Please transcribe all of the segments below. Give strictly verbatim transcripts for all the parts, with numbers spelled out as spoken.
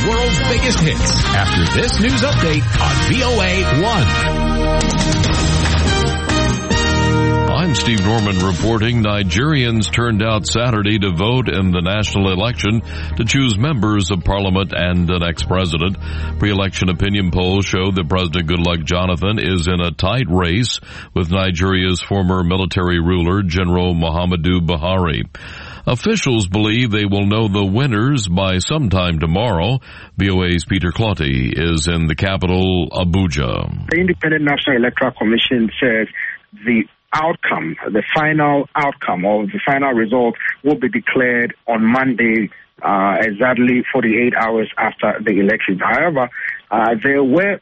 world's biggest hits after this news update on V O A one. I'm Steve Norman reporting Nigerians turned out Saturday to vote in the national election to choose members of parliament and the next president. Pre-election opinion polls show that President Goodluck Jonathan is in a tight race with Nigeria's former military ruler, General Muhammadu Buhari. Officials believe they will know the winners by sometime tomorrow. V O A's Peter Clotty is in the capital, Abuja. The Independent National Electoral Commission says the outcome, the final outcome or the final result will be declared on Monday, uh, exactly forty-eight hours after the elections. However, uh, there were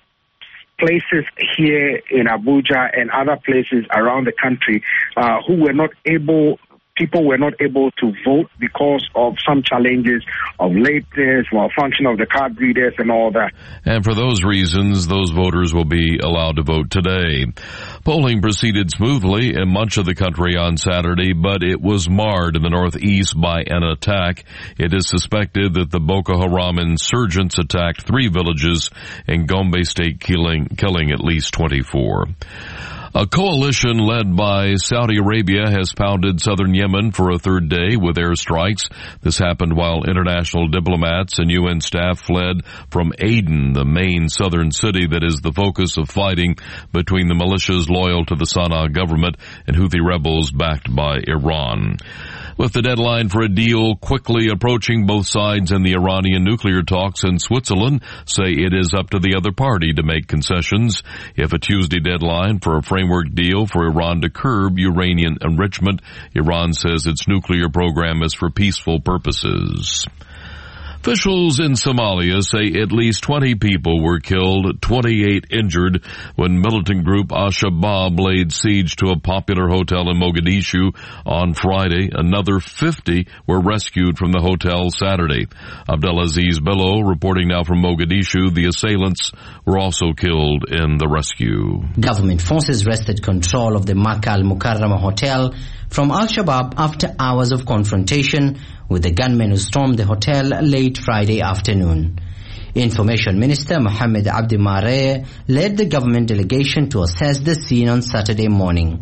places here in Abuja and other places around the country uh, who were not able People were not able to vote because of some challenges of lateness, malfunction of the card readers and all that. And for those reasons, those voters will be allowed to vote today. Polling proceeded smoothly in much of the country on Saturday, but it was marred in the northeast by an attack. It is suspected that the Boko Haram insurgents attacked three villages in Gombe State, killing, killing at least twenty-four. A coalition led by Saudi Arabia has pounded southern Yemen for a third day with airstrikes. This happened while international diplomats and U N staff fled from Aden, the main southern city that is the focus of fighting between the militias loyal to the Sana'a government and Houthi rebels backed by Iran. With the deadline for a deal quickly approaching, both sides in the Iranian nuclear talks in Switzerland say it is up to the other party to make concessions. If a Tuesday deadline for a framework deal for Iran to curb uranium enrichment, Iran says its nuclear program is for peaceful purposes. Officials in Somalia say at least twenty people were killed, twenty-eight injured when militant group Al-Shabaab laid siege to a popular hotel in Mogadishu on Friday. Another fifty were rescued from the hotel Saturday. Abdulaziz Bello reporting now from Mogadishu. The assailants were also killed in the rescue. Government forces wrested control of the Makkah Al-Mukarramah hotel from Al-Shabaab after hours of confrontation with the gunmen who stormed the hotel late Friday afternoon. Information Minister Mohammed Abdi Mare led the government delegation to assess the scene on Saturday morning.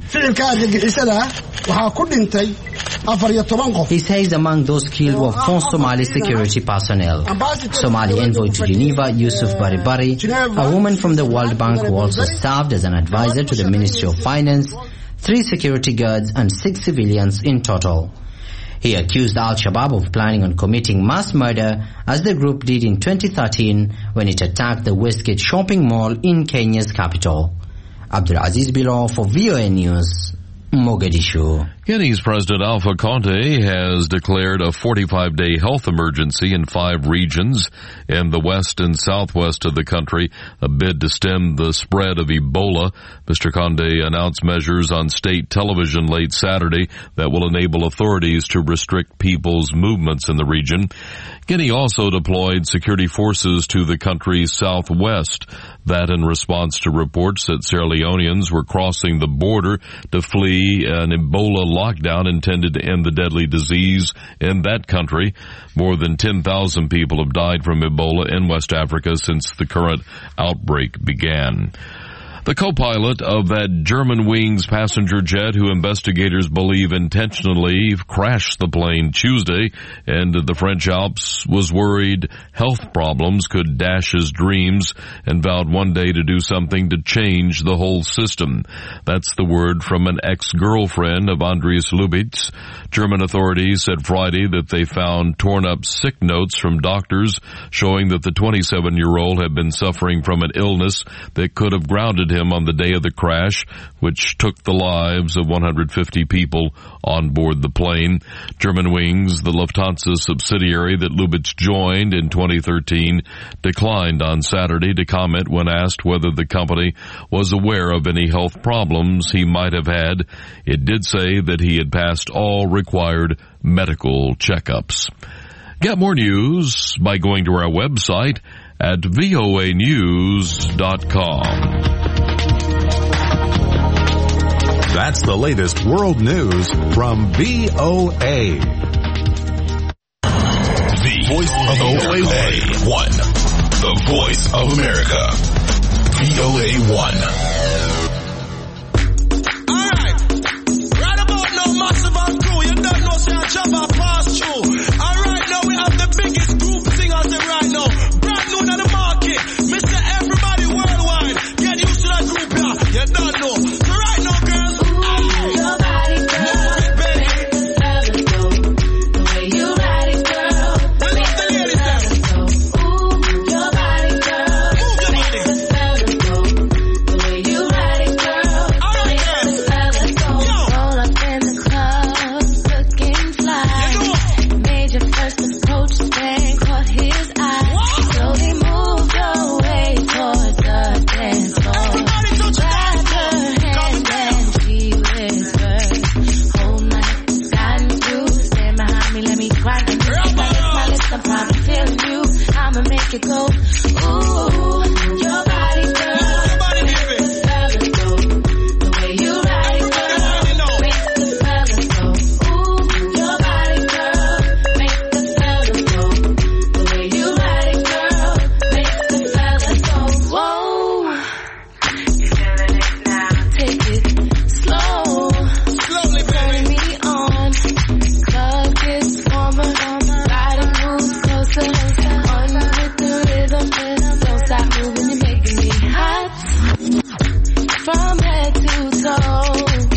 He says among those killed were four Somali security personnel. Somali envoy to Geneva, Yusuf Baribari, a woman from the World Bank who also served as an advisor to the Ministry of Finance, three security guards and six civilians in total. He accused Al-Shabaab of planning on committing mass murder as the group did in twenty thirteen when it attacked the Westgate shopping mall in Kenya's capital. Abdul Aziz Bilo for V O A News, Mogadishu. Guinea's President Alpha Conde has declared a forty-five day health emergency in five regions in the west and southwest of the country, a bid to stem the spread of Ebola. Mister Conde announced measures on state television late Saturday that will enable authorities to restrict people's movements in the region. Guinea also deployed security forces to the country's southwest, that in response to reports that Sierra Leoneans were crossing the border to flee an Ebola lockdown intended to end the deadly disease in that country. More than ten thousand people have died from Ebola in West Africa since the current outbreak began. The co-pilot of that Germanwings passenger jet who investigators believe intentionally crashed the plane Tuesday into the French Alps was worried health problems could dash his dreams and vowed one day to do something to change the whole system. That's the word from an ex-girlfriend of Andreas Lubitz. German authorities said Friday that they found torn-up sick notes from doctors showing that the twenty-seven-year-old had been suffering from an illness that could have grounded him on the day of the crash, which took the lives of one hundred fifty people on board the plane. Germanwings, the Lufthansa subsidiary that Lubitz joined in twenty thirteen, declined on Saturday to comment when asked whether the company was aware of any health problems he might have had. It did say that he had passed all required medical checkups. Get more news by going to our website at V O A news dot com. That's the latest world news from V O A. The Voice of O A one. The voice of America. V O A one. Alright. Right about now, Massive and Crew. You don't know, say I jump and pass through. Alright, now we have the biggest group singers there right now. Brand new on the market. Mister Everybody Worldwide. Get used to that group here. You don't know. So right now, girls. Ooh, your body, girl. Move it, baby. The way you ride it, girl. We love the ladies there. Ooh, your body, girl. Move your body. The way you ride it, girl. All right, girl. Yo. Roll up in the club, looking fly. You know. Made your first approach, then caught his eye. What? Slowly moved your way towards the dance floor. Everybody touch your dance floor. Grabbed her hand and she whispered, "Hold my got you. Stand behind me, let me grind you. If I lick my lips, I'm probably feeling you. I'ma make it go. Ooh, your body, girl. Move your body, baby. Fellas go. The way you ride it, girl. Makes the fellas go. Ooh, your body, girl. Makes the fellas go. The way you ride it, girl. Makes the fellas go. Whoa. You feeling it now? Take it slow. Slowly, baby. Turn me on. Club gets warmer. Body moves closer. On with the rhythm. Don't stop moving, you're making me hot. From head to toe.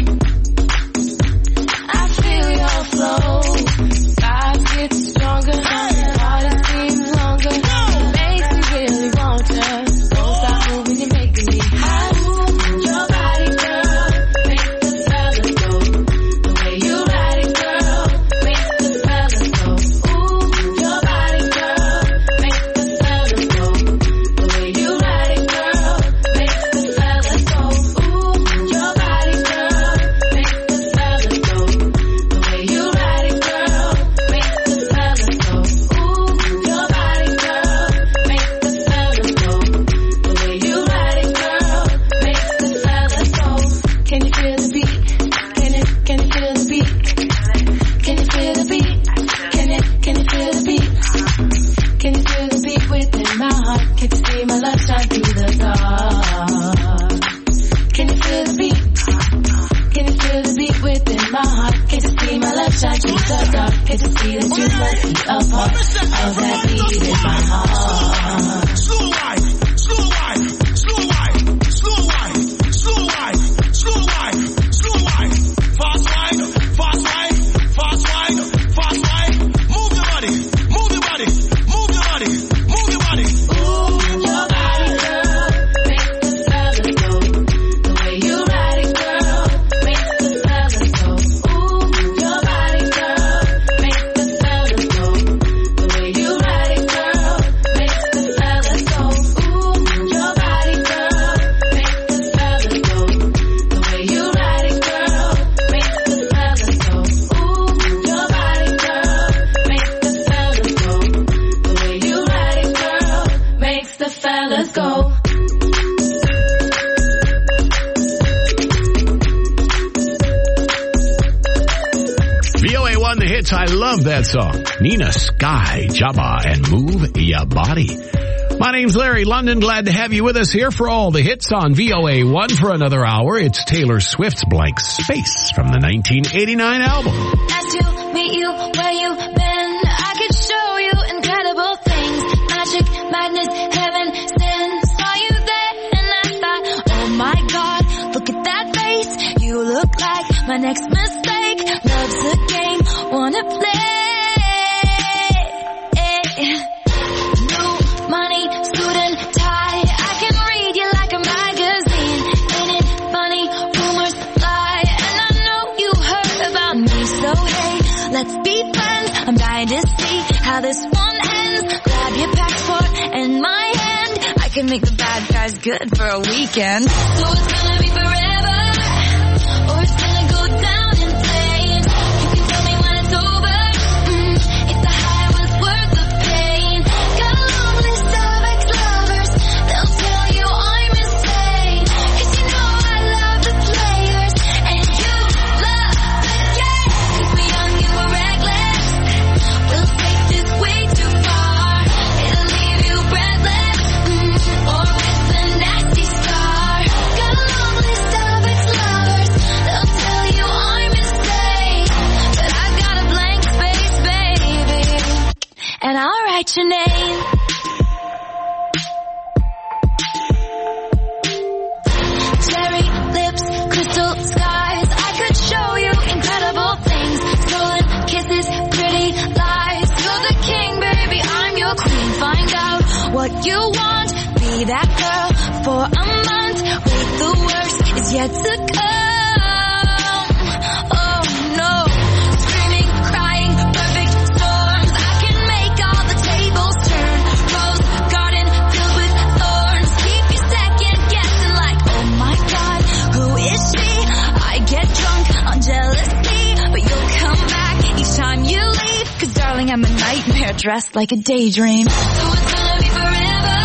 I feel your flow. Vibes get stronger. Party seems longer. Makes me really want you. Don't stop moving, you're making me hot. Your body, girl, makes the fellas go. The way you ride it, girl, makes the fellas go. Ooh, your body, girl, makes the fellas go. The way you ride it, girl, makes the fellas go. Ooh, your body, girl, makes the fellas go. The way you ride it, girl, makes the fellas go. Ooh, your body, girl, makes the fellas go. The way you ride it, girl, makes the fellas go. Can you feel the beat? Can it? Can you feel the beat? Can you feel the beat? Can it? Can you feel the beat? Can you feel the beat within my heart? Can you see my love shine through the dark? Can you feel the beat? Can you feel the beat within my heart? Can you see my love shine through the dark? Can you see that you must be a part of that beat in my heart? Slow wine, slow wine, slow wine, slow wine, slow wine, slow wine, slow wine, fast wine, fast wine, fast wine, fast wine. Move your body, move your body, move your body, move your body. Ooh, your body, girl, makes the fellas go. The way you ride it, girl, makes the fellas go. Ooh, your body, girl, makes the fellas go. The way you ride it, girl, makes the fellas go. Ooh, your body, girl, makes the fellas go. The way you ride it, girl, makes the fellas go. Ooh, your body, girl, makes the fellas go. The way you ride it, girl, makes the fellas go. V O A one, the hits. I love that song. Nina Sky, Jabba, and Move Ya Body. My name's Larry London. Glad to have you with us here for all the hits on V O A one for another hour. It's Taylor Swift's Blank Space from the nineteen eighty-nine album. Nice to meet you where you've been. I could show you incredible things. Magic, madness, heaven, sin. Saw you there and I thought, oh my God, look at that face. You look like my next mistake. Love's a game, wanna play. New money, suit and tie. I can read you like a magazine. Ain't it funny? Rumors fly. And I know you heard about me. So hey, let's be friends. I'm dying to see how this one ends. Grab your passport and my hand. I can make the bad guys good for a weekend. So it's gonna be forever, or it's gonna go down in flames. You can tell me when it's over. Mm, if the high was worth the pain. Got a long list of ex-lovers. They'll tell you I'm insane. 'Cause you know I love the players and you love the game. 'Cause we're young and we're reckless. We'll take this way too far. It'll leave you breathless. write your name. Cherry lips, crystal skies, I could show you incredible things. Stolen kisses, pretty lies. You're the king, baby, I'm your queen. Find out what you want, be that girl for a month. Wait, the worst is yet to come. Oh no, screaming, crying, perfect storms. I can make all the tables turn. Rose garden filled with thorns. Keep you second guessing like, oh my god, who is she? I get drunk on jealousy, but you'll come back each time you leave. Cause darling, I'm a nightmare dressed like a daydream. So it's gonna be forever,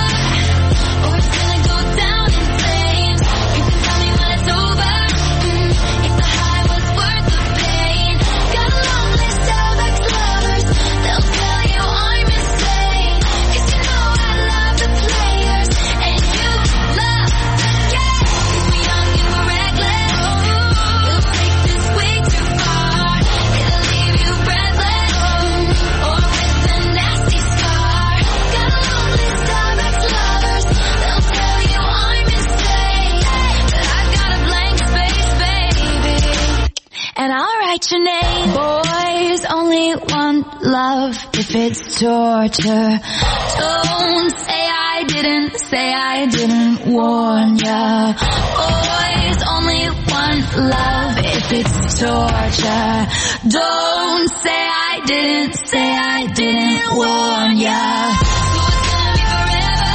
or it's gonna go down in flames. You can tell me when it's over, mm, if the high was worth the pain. Got a long list of ex-lovers, they'll tell you I'm insane. Cause you know I love the players, and you love the game. Cause we're young and we're reckless, we'll take this way too far. It'll leave you breathless, mm, or with a nasty scar. Got a long list of ex-lovers, they'll tell you I'm insane. But I've got a blank space, baby, and I'll write your name. Boys only want love if it's torture. Don't say I didn't, say I didn't warn ya. Boys only want love if it's torture. Don't say I didn't, say I didn't warn ya. So it's gonna be forever,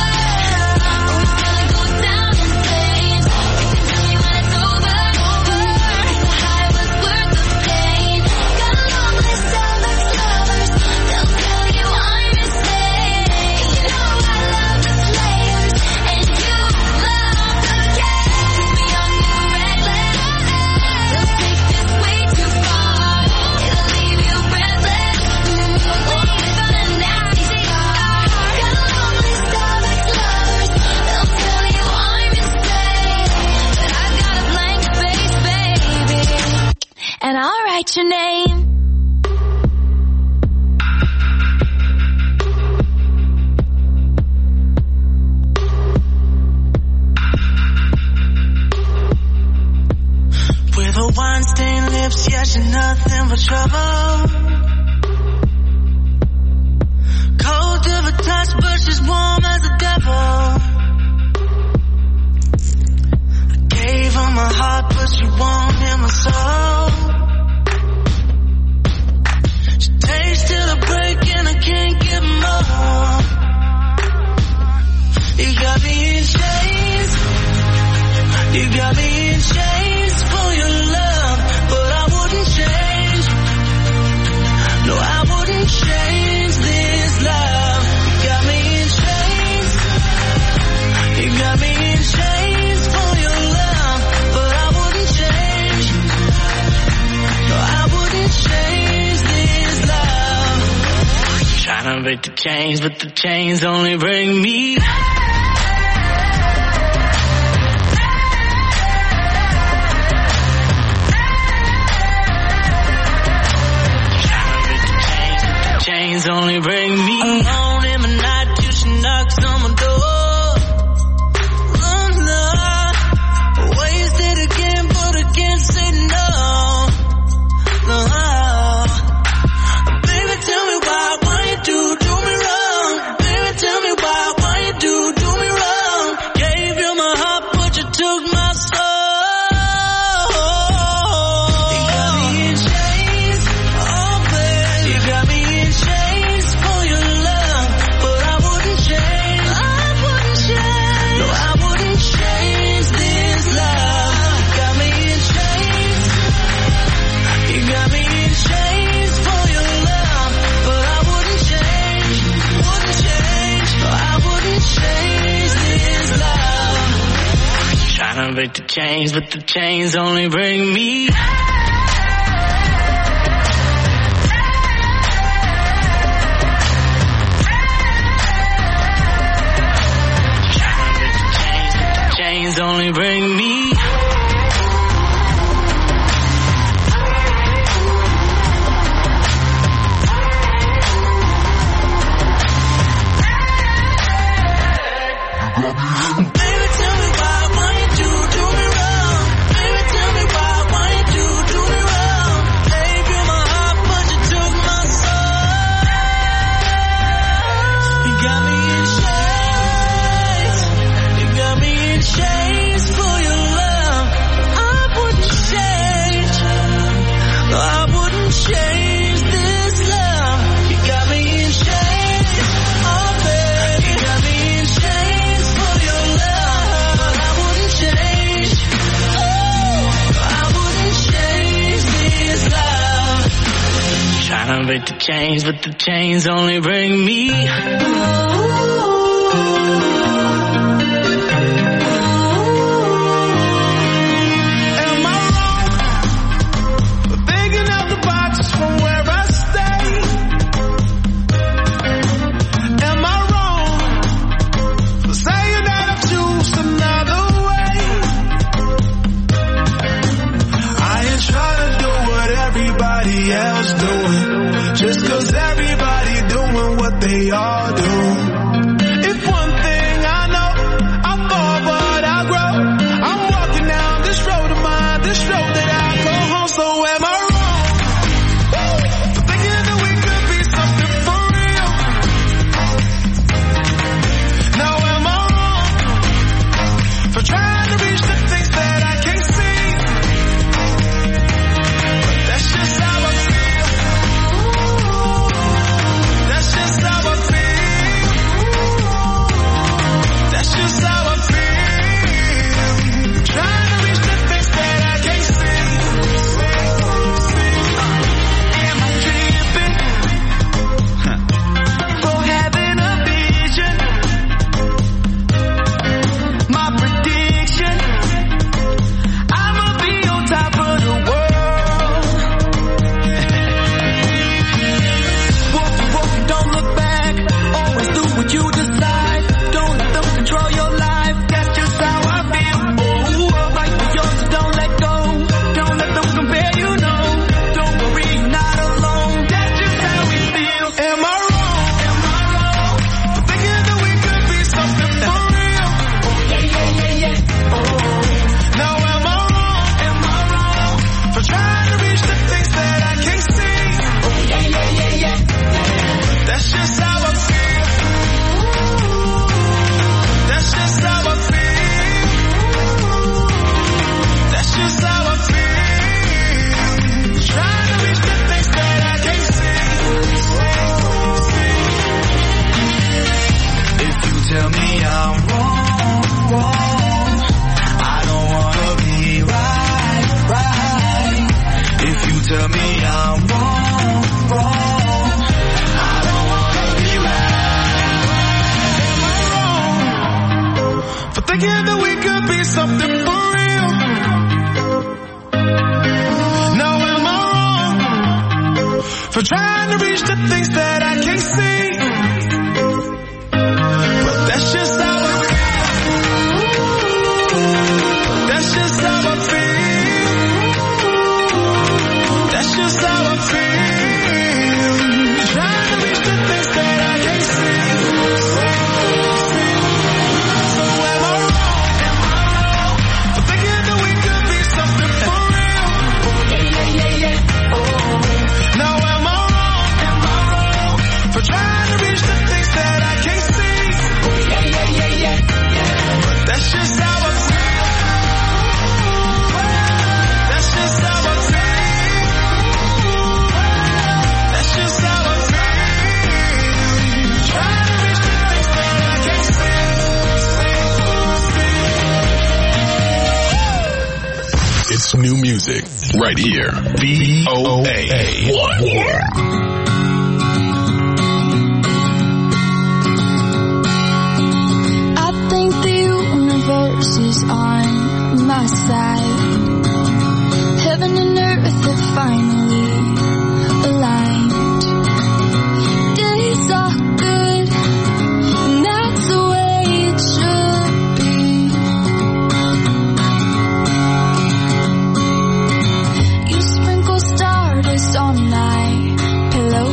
or it's gonna go down in flames. You can tell me when it's over, if the high was worth the pain. Got a long list of ex-lovers, they'll tell you I'm insane. You know I love the players, and you love the game. We're young and we're reckless, they'll take this way too far. It'll leave you breathless, mm, or with a nasty scar. Got a long list of ex-lovers, they'll tell you I'm insane. But I've got a blank space, baby, and I'll write your name. With her wine-stained lips, yeah, she's nothing but trouble. Cold to the touch, but she's warm as a devil. I gave her my heart, but she won't hear my soul. She takes till I break and I can't give more. You got me in chains, you got me in chains for your love, but I wouldn't change. No, I wouldn't change this love. You got me in chains, you got me in chains for your love, but I wouldn't change. No, I wouldn't change this love. Trying to break the chains, but the chains only break me. Chains only bring me alone in the night till she knocks on my door. Oh no, wasted again, but I can't say no. No, baby, tell me why, why you do do me wrong? Baby, tell me why, why you do do me wrong? Gave you my heart, but you took my soul. You got me in chains, oh baby, you got me in chains for your love, but I wouldn't change. I wouldn't change. No, I wouldn't change this love. You got me in chains. You got me in chains for your love, but I wouldn't change. Wouldn't change. No, I wouldn't change this love. Trying to break the chains, but the chains only bring me. Chains only bring me. chains, but the chains only bring me. Just cause everybody doing what they all do. If one thing I know, I fall but I grow. I'm walking down this road of mine, this road that I go home. So am I wrong for thinking that we could be something for real? Now am I wrong for trying to reach the things that I can't see? But that's just how I feel. That's just how I feel. That's just how I feel. Trying to reach the things that I can't see. Am I tripping for having a vision? My prediction, I'ma be on top of the world. Walk, walk, don't look back. Always do what you decide. Don't let them control your life. That's just how I feel. Oh, fight for yours, so don't let go. Don't let them compare you, no. Don't worry, you're not alone. That's just how we feel. Am I wrong? Am I wrong for thinking that we could be something for real? Yeah, yeah, yeah, yeah. Oh. Now am I wrong? Am I wrong for trying to reach the things that I can't see? Oh, yeah, yeah, yeah, yeah. That's just how I feel. That's just how I feel. That's just how I feel. Trying to reach the things that I can't see. If you tell me I'm wrong, wrong, I don't wanna be right, right. If you tell me I'm wrong, wrong, I don't wanna be right. Am I wrong for thinking that we could be something for real? Now am I wrong for trying to reach the things that I can't see? But that's just how I feel. That's just how I feel. That's just how I feel. Trying to reach the things that I can't see. So am I wrong? Am I wrong for thinking that we could be something for real? Yeah, yeah, yeah, yeah. Oh. Now am I wrong? Am I wrong for trying to reach the things that I can't see? Yeah, yeah, yeah, yeah. But that's just how I feel. That's just how I feel. That's just how I feel. Trying to reach the things that I can't see. It's new music right here. V O A one. I think the universe is on my side. Heaven and earth have finally aligned. Days are good, and that's the way it should be. You sprinkle stardust on my pillow.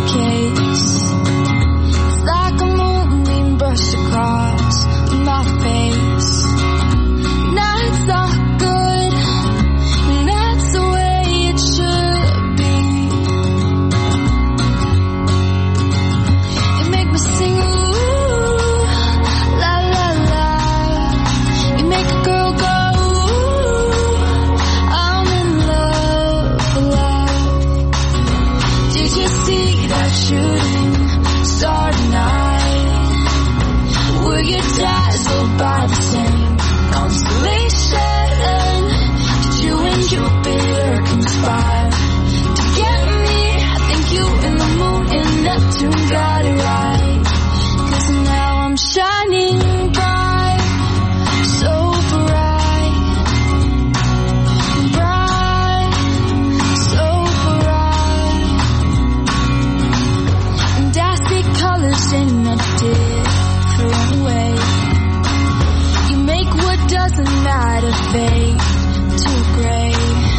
fade to gray.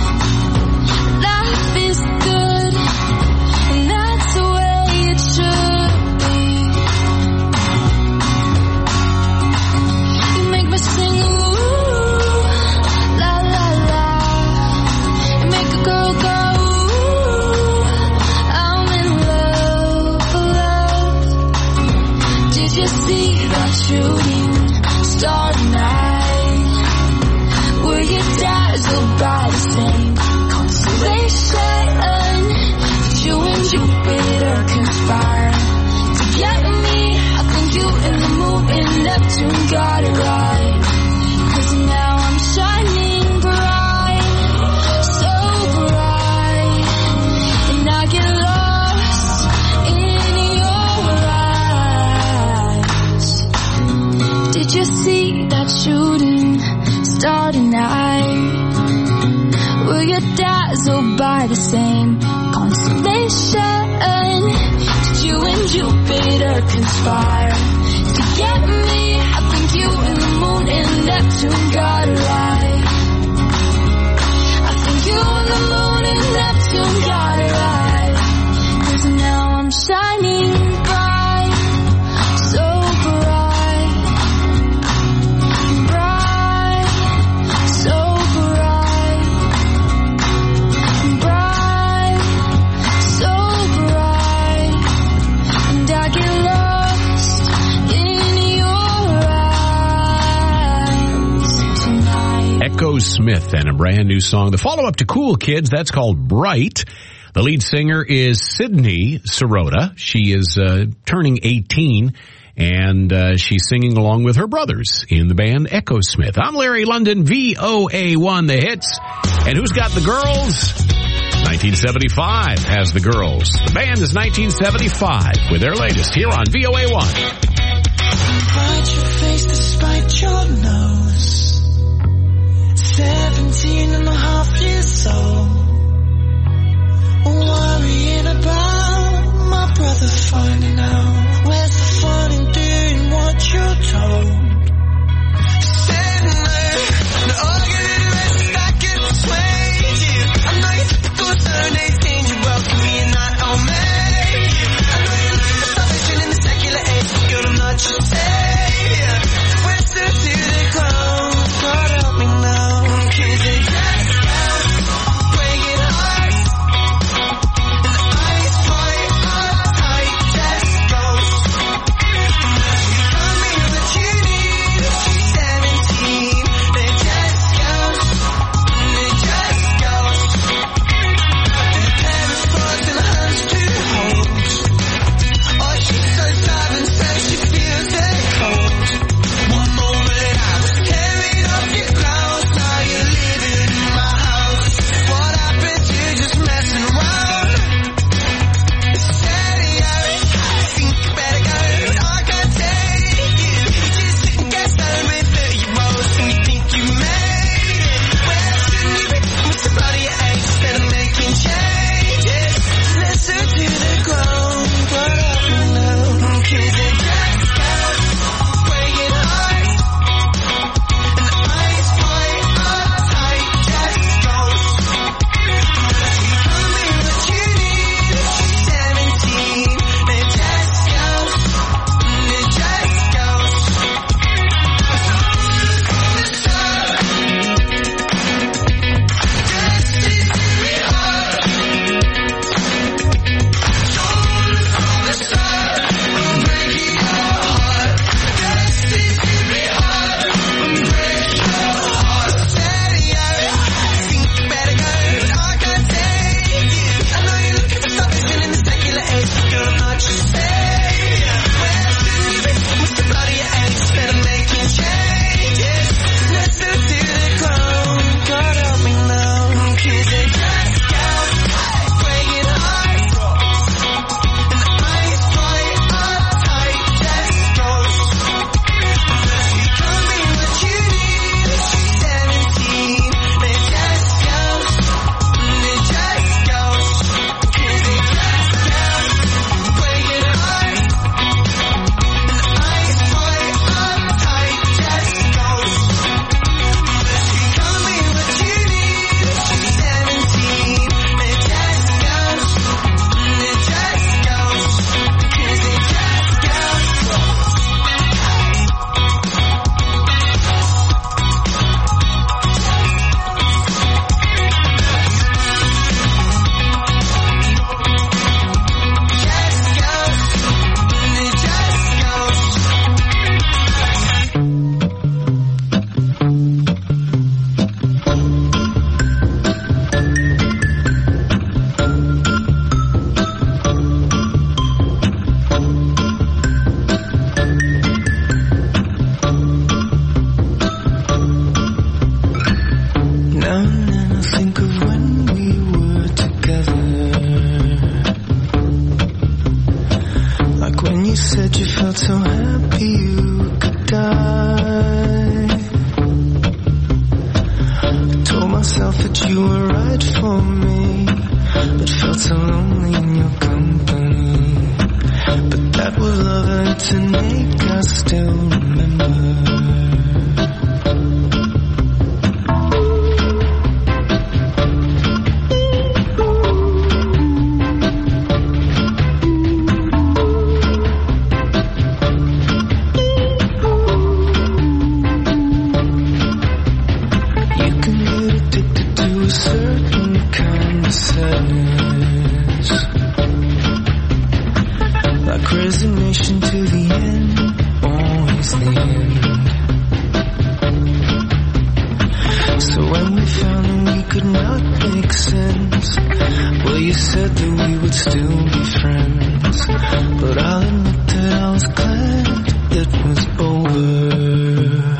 Life is good, and that's the way it should be. You make me sing, ooh, la la la. You make a girl go, ooh, I'm in love, love. Did you see that shooting star tonight? Were you dazzled by the same constellation? Did you and Jupiter conspire to get me? I think you and the moon and Neptune got it right. 'Cause now I'm shining bright, so bright, and I get lost in your eyes. Did you see that shooting star tonight? Were you dazzled by the same constellation? Did you and Jupiter conspire to get me? I think you and the moon and Neptune got it right. I think you and the moon and Neptune got it right. 'Cause now I'm shining bright, so bright, bright, so bright, bright, so bright, and I get lost in your eyes tonight. Echo Smith and a brand new song. The follow-up to Cool Kids, that's called Bright. The lead singer is Sydney Sirota. She is uh, turning eighteen, and uh, she's singing along with her brothers in the band Echo Smith. I'm Larry London, V O A one, The Hits. And who's got the girls? nineteen seventy-five has the girls. The band is nineteen seventy-five with their latest here on V O A one. Hide your face despite your nose. Seventeen and a half years old. Worrying about my brother finding out. Where's the fun in doing what you're told? Sitting there, and arguing with that can persuade you. I'm not your typical Sunday danger. Welcome me and not on me. I know you look at the salvation in the secular age. Girl, I'm not your savior. Whisper to the clown, God help me now. 'Cause they just break it hard. And the eyes point up tight, just go when you said you felt so happy you could die. I told myself that you were right for me, but felt so lonely in your company. But that was love and to make us still remember. Resignation to the end, always the end. So when we found that we could not make sense, well, you said that we would still be friends. But I'll admit that I was glad it was over.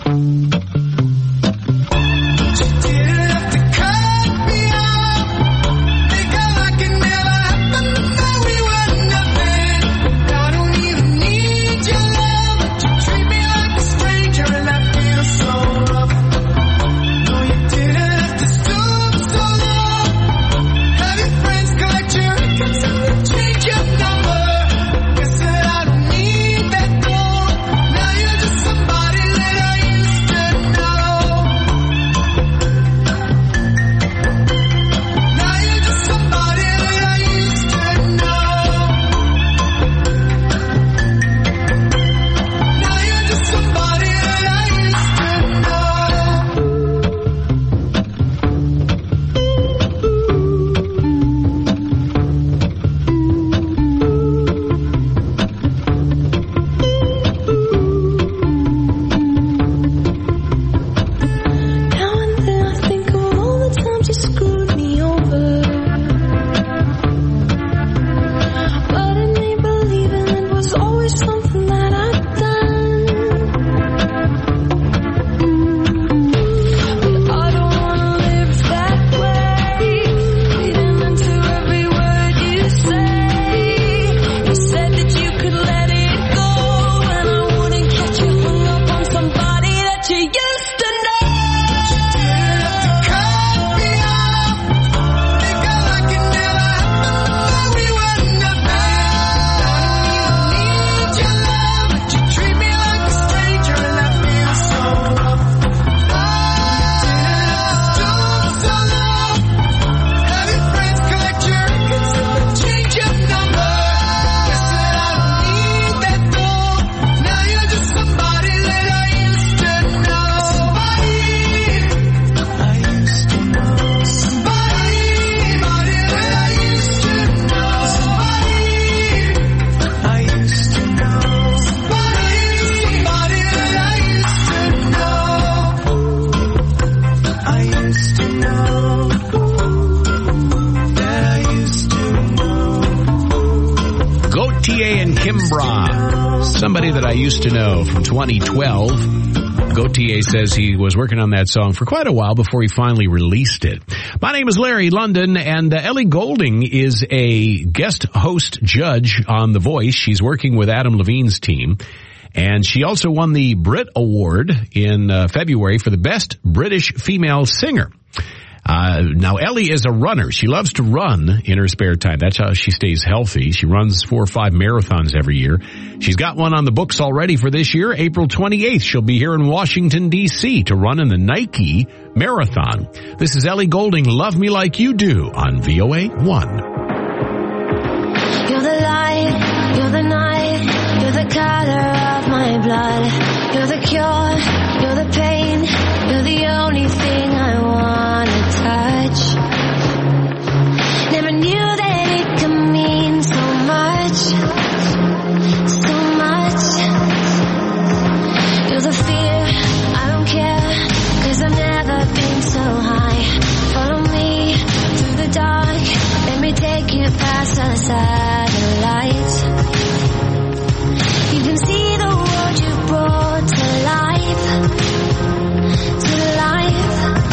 Somebody that I used to know from twenty twelve. Gautier says he was working on that song for quite a while before he finally released it. My name is Larry London, and uh, Ellie Goulding is a guest host judge on The Voice. She's working with Adam Levine's team, and she also won the Brit Award in uh, February for the Best British Female Singer. Uh, now, Ellie is a runner. She loves to run in her spare time. That's how she stays healthy. She runs four or five marathons every year. She's got one on the books already for this year. April twenty-eighth, she'll be here in Washington, D C to run in the Nike Marathon. This is Ellie Goulding, Love Me Like You Do on V O A one. You're the light, you're the night, you're the color of my blood. You're the cure, you're the pain, you're the only thing I want to touch. Never knew that it could mean so much, so much. You're the fear, I don't care, 'cause I've never been so high. Follow me through the dark, let me take you past the satellites. You can see the world you brought to life, to life.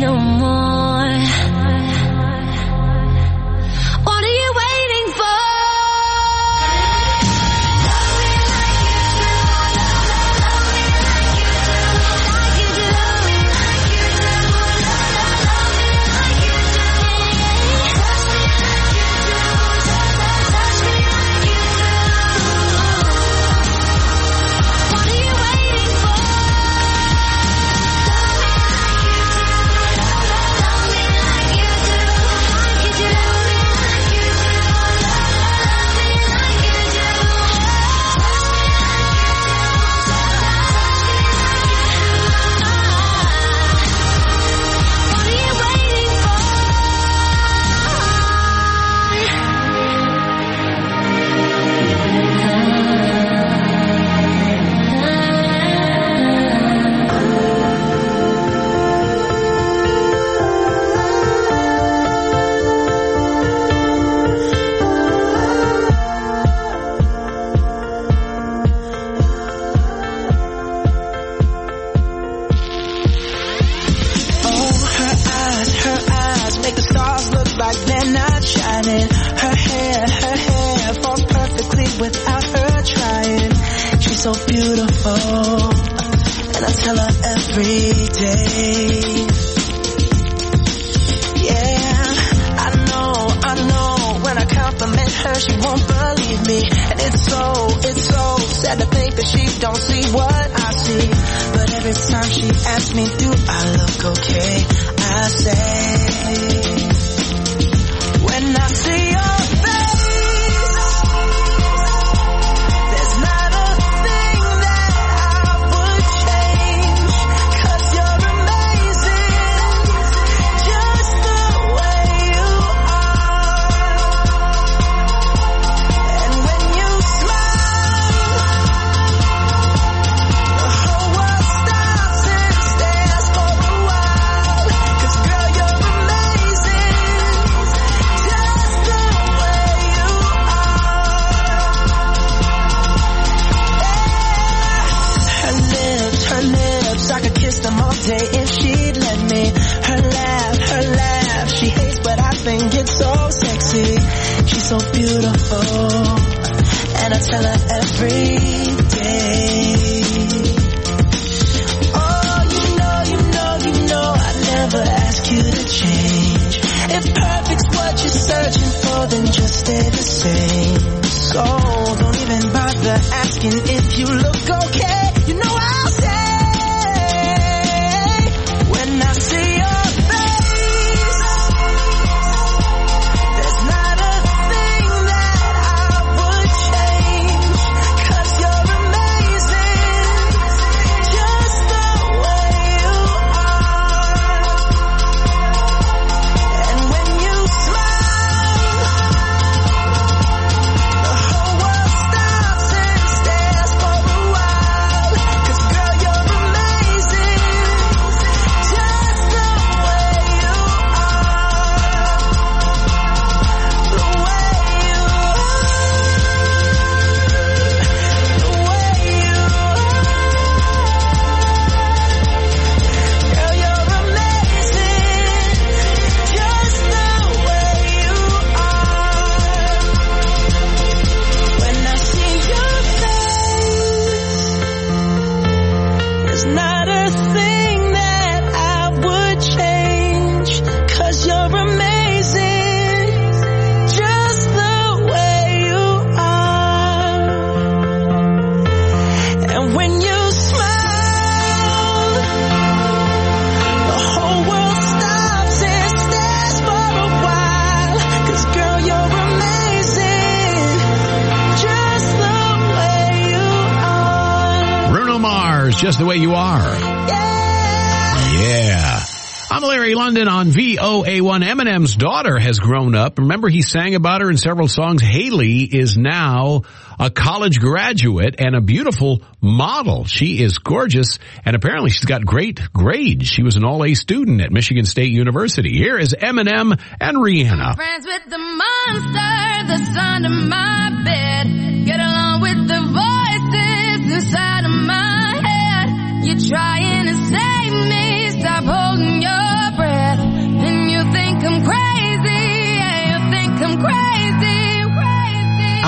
no more. What are you waiting for? So beautiful, and I tell her every day. Yeah, I know, I know, when I compliment her, she won't believe me. And it's so, it's so sad to think that she don't see what I see. But every time she asks me, do I look okay? I say, when I see your day if she'd let me. Her laugh, her laugh, she hates but I think it's so sexy. She's so beautiful, and I tell her every day. Oh, you know, you know, you know I'd never ask you to change. If perfect's what you're searching for, then just stay the same. So don't even bother asking if you look okay. You know I'll say, when I see your face, there's not a thing that I would change, 'cause you're amazing, just the way you are. And when you smile, the whole world stops and stares for a while, 'cause girl, you're amazing, just the way you are, the way you are, the way you are. Girl, you're amazing, just the way you are. When I see your face, there's not a thing that I would change, 'cause you're amazing, just the way you are. And when you smile, the whole world stops and stares for a while, 'cause girl, you're amazing, just the way you are. Bruno Mars, just the way you are. Yeah. I'm Larry London on V O A one. Eminem's daughter has grown up. Remember, he sang about her in several songs. Haley is now a college graduate and a beautiful model. She is gorgeous, and apparently she's got great grades. She was an all-A student at Michigan State University. Here is Eminem and Rihanna. Friends with the monster that's under my bed. Get along with the voices inside of my head. You're trying to save me. Stop holding your breath.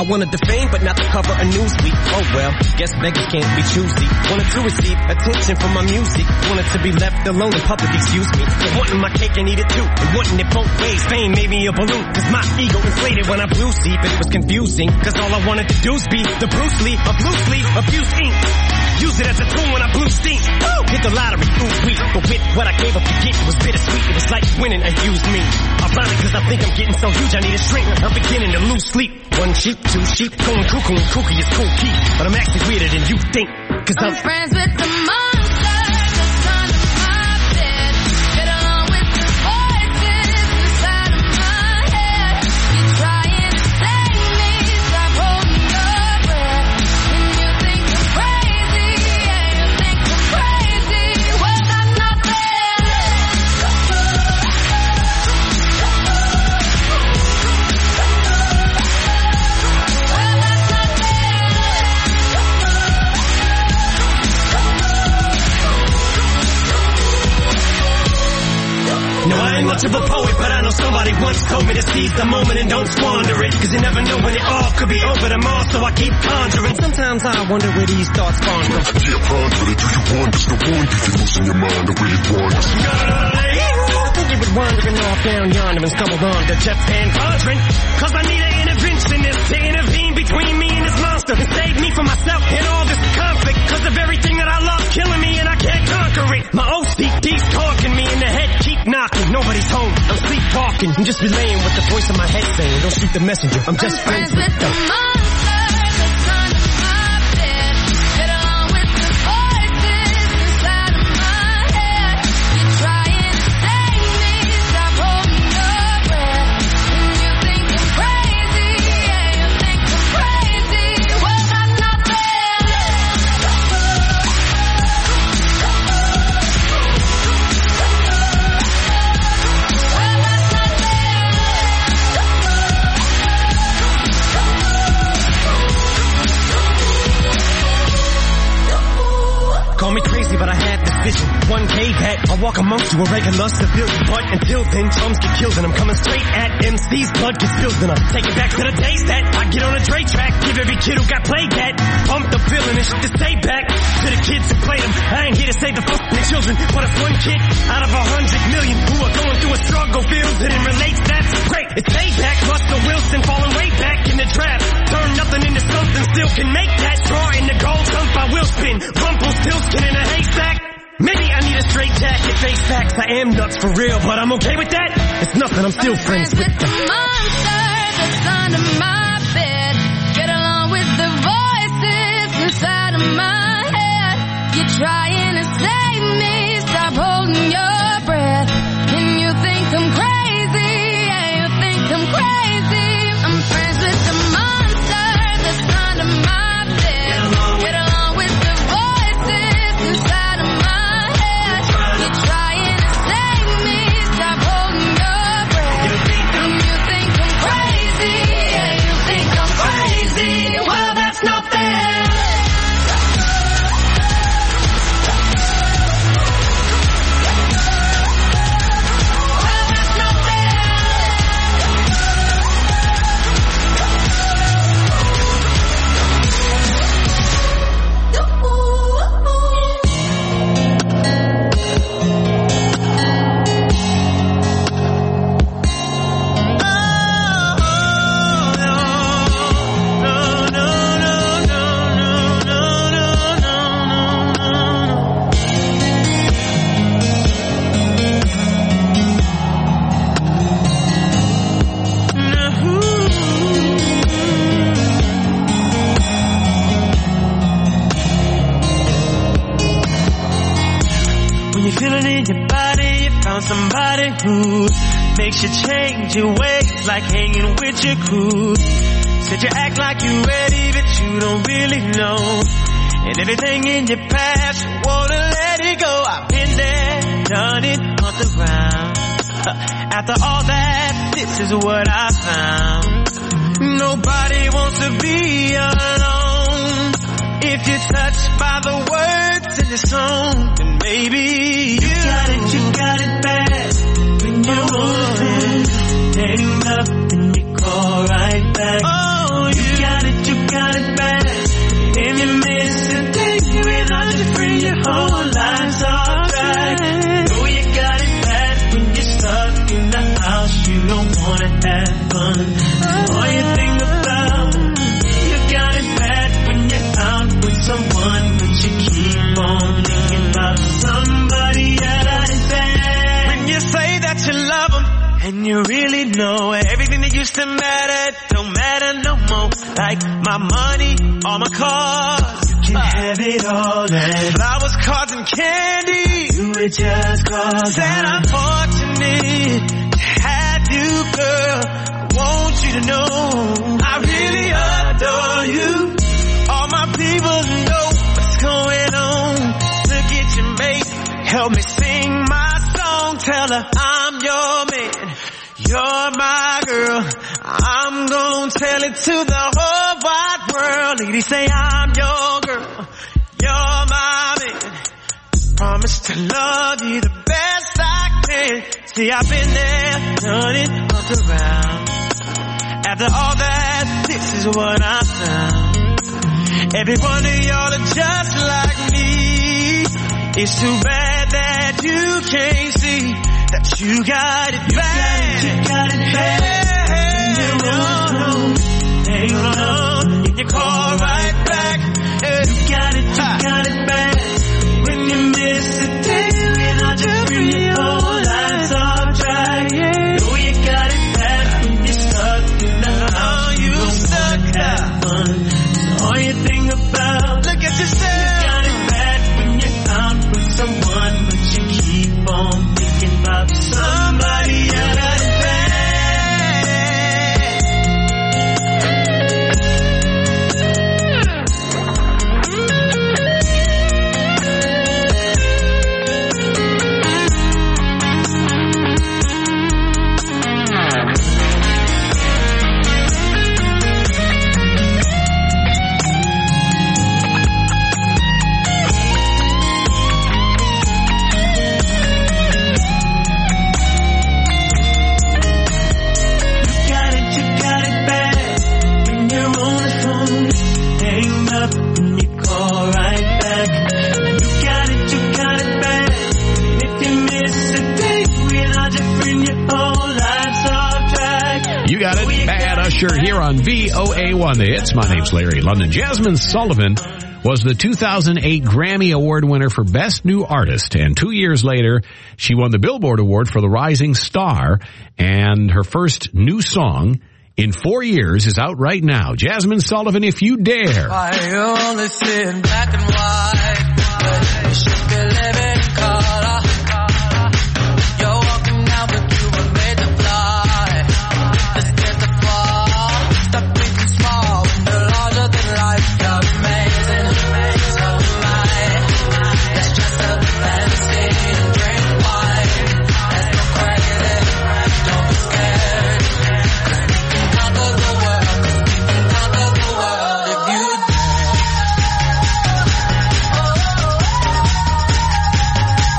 wanted the fame, but not the cover of Newsweek. Oh well, guess beggars can't be choosy. Wanted to receive attention from my music. Wanted to be left alone in public, excuse me. But wanting my cake and eat it too. And wanting it both ways. Fame made me a balloon. Cause my ego inflated when I blew sleep. And it was confusing. Cause all I wanted to do was be the Bruce Lee of loosely abused ink. Use it as a tool when I blew steam. Woo! Hit the lottery, ooh, sweet. But with what I gave up to get, it was bittersweet. It was like winning a used me. Ironic, cause I think I'm getting so huge, I need a shrink. I'm beginning to lose sleep. One sheep, two sheep, going cuckoo and kooky is cool key. But I'm actually weirder than you think. Cause I'm, I'm friends with the monster that's under my bed. Get along with the voices inside of my head. You're trying to save me, stop holding your breath. And you think I'm crazy, yeah, you think I'm crazy. Well, that's not fair. No, I ain't much of a poet, but I know somebody once told me to seize the moment and don't squander it. Cause you never know when it all could be over tomorrow, so I keep conjuring. Sometimes I wonder where these thoughts spawn from. Yeah, ponder it. Do you wonder? No wonder you're losing your mind. I really wonder. I think you were wandering off down yonder and stumbled on to Jeff Van Vondren. Cause I need an interventionist to intervene between me and this monster and save me from myself and all this conflict. Cause of everything that I love killing me and I can't conquer it. My O C D's talking me in the head, keep knocking. Nobody's home, I'm sleepwalking. I'm just relaying what the voice in my head saying. Don't shoot the messenger, I'm just I'm friends with the monster that's under my bed. Get along with the voices inside of my head. You're trying to save me, stop holding your breath. And you think I'm crazy, yeah, you think I'm crazy. Well, that's not fair. Call me crazy, but I had this vision. One day that I'll walk amongst you a regular civilian. But until then, chums get killed and I'm coming straight at M C's. Blood gets spilled and I take it back to the days that I get on a Dre track. Give every kid who got played that. Pump the feeling and shit to say back to the kids who played them. I ain't here to save the fucking children, but if one kid out of a hundred million who are going through a struggle feels it and relates, that's great. It's payback. Russell Wilson falling way back in the draft. Turn nothing into something, still can make that. Draw in the gold, jump I will spin. Rumpelstiltskin in a haystack. Maybe I need a straight jacket, face facts. I am nuts for real, but I'm okay with that. It's nothing, I'm still I'm friends friends with with the monster that's under my bed. Get along with the voices inside of my head. You're trying to save me, stop holding your breath. And you think I'm crazy, yeah, you think I'm crazy. I'm friends with the monster that's under my bed. Get along with the voices inside of my head. You're trying to save me, stop holding your breath. And you think I'm crazy, yeah, you think I'm crazy. Well, that's not fair. Somebody who makes you change your ways, like hanging with your crew. Said you act like you're ready, but you don't really know. And everything in your past, you wanna let it go. I've been there, done it on the ground. After all that, this is what I found. Nobody wants to be alone. If you're touched by the words in the song, then maybe you got it, you got it bad. When you're moving, ain't nothing you call right back. Oh, you got wanna have fun. All you think about, you got it bad when you're out with someone, but you keep on thinking about somebody else. When you say that you love them, and you really know everything that used to matter don't matter no more. Like my money, all my cars, you can have it all. And flowers, cards, and candy, you would just cause. Said I'm fortunate to have you, girl. I want you to know I really adore you. All my people know what's going on. Look at your mate, help me sing my song. Tell her I'm your man, you're my girl. I'm gonna tell it to the whole wide world. Ladies say I'm your girl, you're my man. Promise to love you the best I can. See, I've been there, done it, up around. After all that, this is what I found. Every one of y'all are just like me. It's too bad that you can't see that you got it bad. You got it bad. You hang on, and you call right back. You got it, you got it bad. When you miss a day, when I just bring your whole lives off track. Oh, you got it bad when you're stuck in the house. You stuck, have fun. All you think about, look at yourself. You got it bad when you're out with someone, but you keep on thinking about somebody else. You got it, Bad Usher here on V O A one, The Hits. My name's Larry London. Jasmine Sullivan was the two thousand eight Grammy Award winner for Best New Artist, and two years later, she won the Billboard Award for the Rising Star, and her first new song in four years is out right now. Jasmine Sullivan, If You Dare. I only see in black and white, but you should be living in color. You're walking now, but you were made to fly. Let's get the ball. Stop thinking small when you're larger than life. You're amazing, so am I. Let's just a fantasy and drink wine. Let's go crazy, don't be scared. 'Cause we can conquer the world, 'cause we can conquer the world if you dare.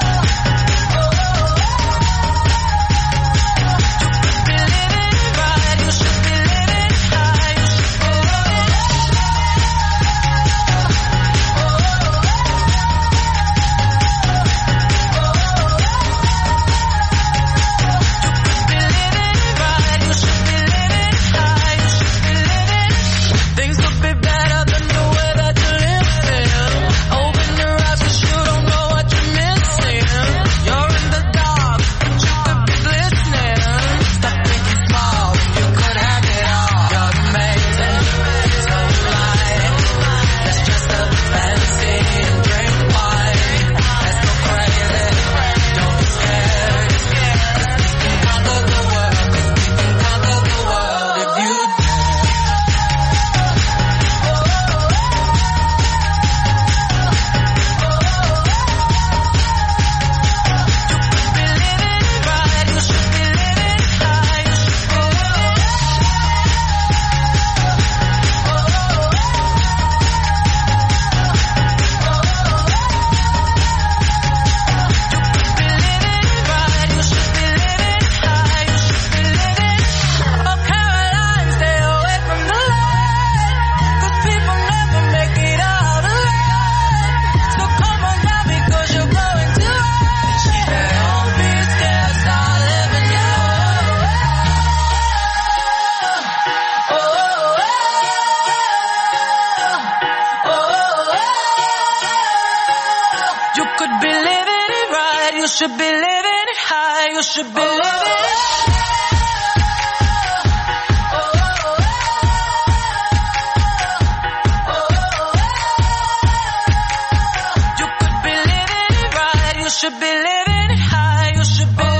should be living. You could be living it right. You should be living it high. You should be living.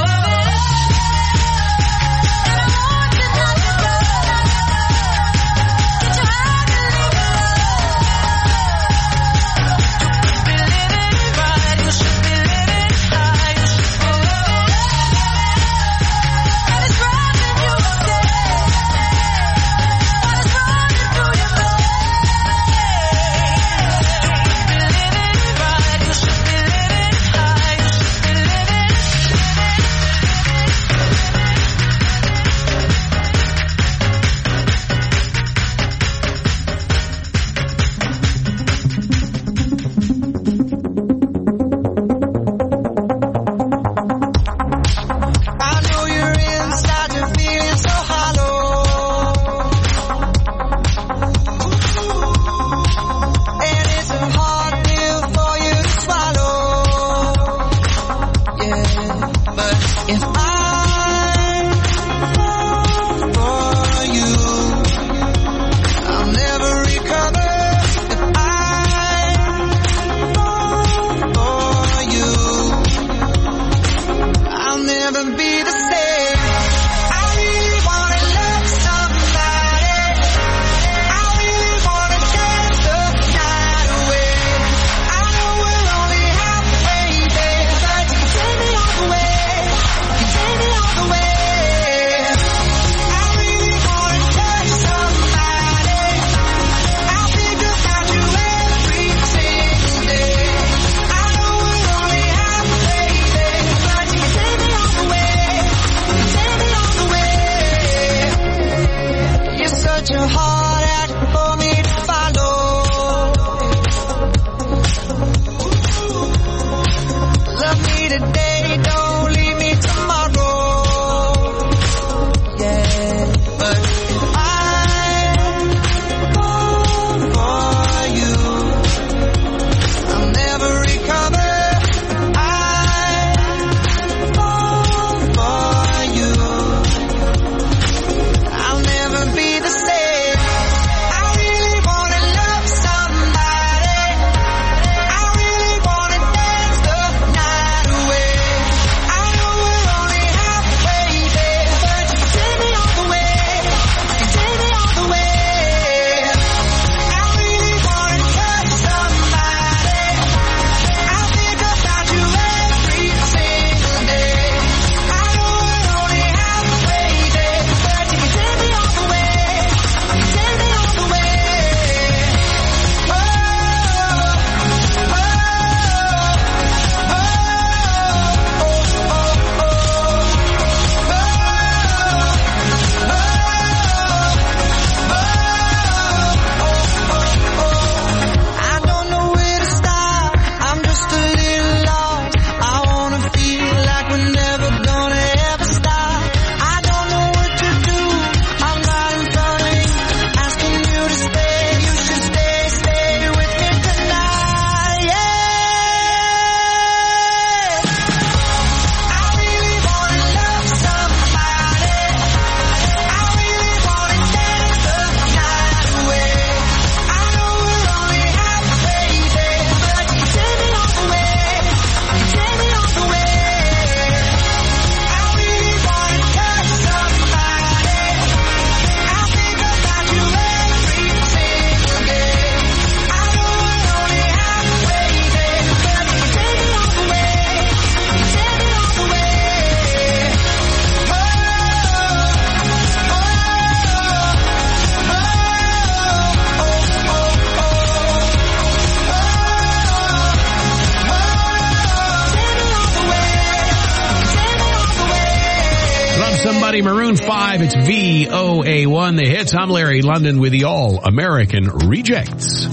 Somebody, Maroon five, it's V O A one, the hits. I'm Larry London with the All-American Rejects.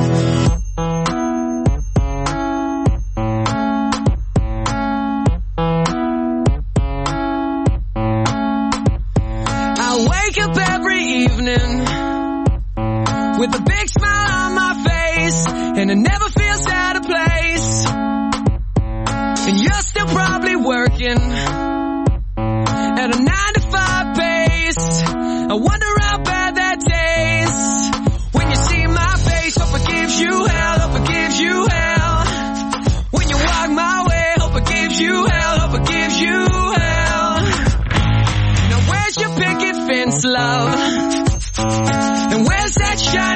I wake up every evening with a big smile on my face, and it never feels out of place. And you're still probably working I wonder how bad that tastes. When you see my face, hope it gives you hell, hope it gives you hell. When you walk my way, hope it gives you hell, hope it gives you hell. Now where's your picket fence, love? And where's that shine?